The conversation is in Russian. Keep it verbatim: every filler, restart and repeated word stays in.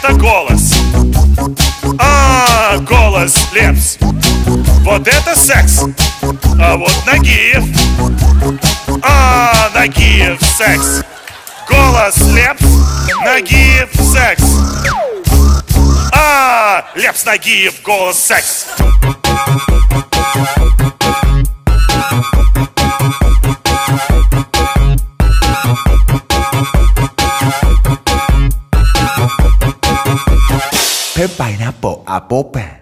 это голос. А, голос Лепс. Вот это секс. А вот Нагиев. А, Нагиев секс. Голос Лепс, Нагиев секс. А, Лепс, Нагиев, голос секс. Phép bài na bộ à bố bè